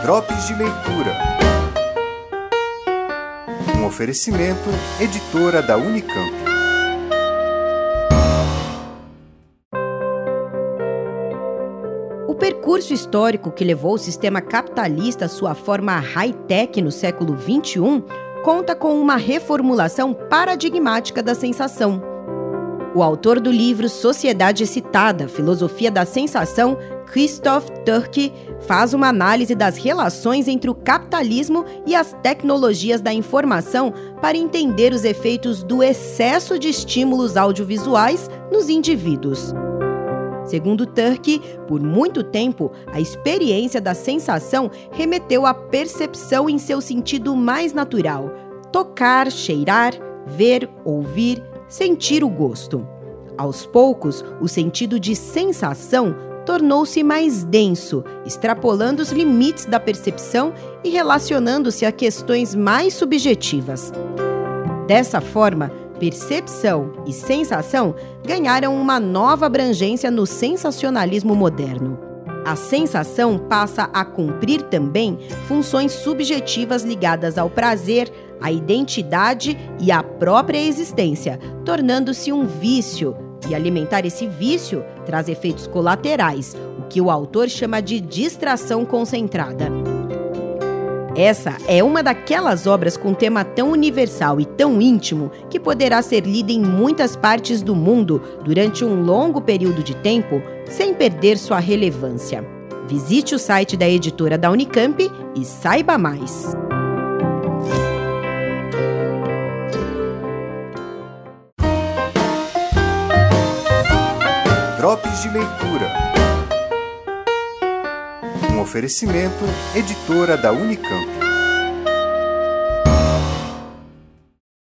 Drops de Leitura. Um oferecimento, editora da Unicamp. O percurso histórico que levou o sistema capitalista à sua forma high-tech no século XXI conta com uma reformulação paradigmática da sensação. O autor do livro Sociedade Excitada, Filosofia da Sensação, Christoph Turck, faz uma análise das relações entre o capitalismo e as tecnologias da informação para entender os efeitos do excesso de estímulos audiovisuais nos indivíduos. Segundo Turck, por muito tempo, a experiência da sensação remeteu à percepção em seu sentido mais natural: tocar, cheirar, ver, ouvir, sentir o gosto. Aos poucos, o sentido de sensação tornou-se mais denso, extrapolando os limites da percepção e relacionando-se a questões mais subjetivas. Dessa forma, percepção e sensação ganharam uma nova abrangência no sensacionalismo moderno. A sensação passa a cumprir também funções subjetivas ligadas ao prazer, à identidade e à própria existência, tornando-se um vício. E alimentar esse vício traz efeitos colaterais, o que o autor chama de distração concentrada. Essa é uma daquelas obras com tema tão universal e tão íntimo que poderá ser lida em muitas partes do mundo durante um longo período de tempo, sem perder sua relevância. Visite o site da editora da Unicamp e saiba mais. Drops de Leitura. Um oferecimento, editora da Unicamp.